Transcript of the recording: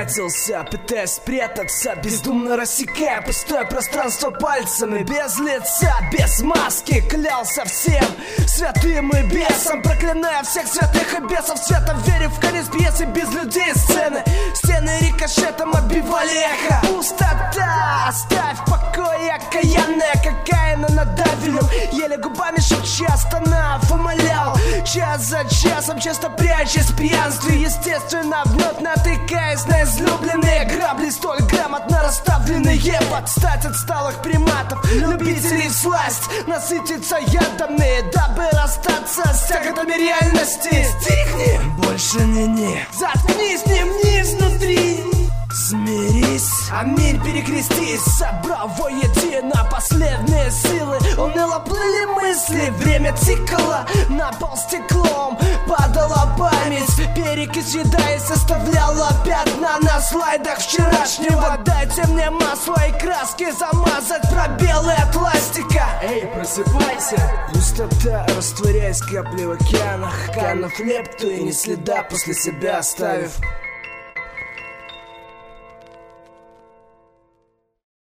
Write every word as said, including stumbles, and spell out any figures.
пятился, пытаясь спрятаться, бездумно рассекая пустое пространство пальцами. Без лица, без маски, клялся всем святым и бесам, проклиная всех святых и бесов цветом, верив в конец пьесы без людей сцены. Стены рикошетом отбивали эхо. Пустота, оставь в покое, окаянная кокаина над давилем, еле губами шепча, стонав, умолял. Час за часом, часто прячась в пьянстве, естественно, вновь натыкаясь на излюбленные грабли, столь грамотно расставленные под стать отсталых приматов, любителей всласть насытиться ядами, дабы расстаться с тяготами реальности. Стихни! Больше не не заткнись, не мне изнутри. Смирись, а мир перекрестись, собрав воедино последние силы. Уныло плыли мысли, время тикало, на пол стеклом падала память. Перекись едаясь оставляла пятна на слайдах вчерашнего. Дайте мне масло и краски замазать пробелы от пластика. Эй, просыпайся! Пустота, растворяясь капли в океанах, канув лепту и ни следа после себя оставив.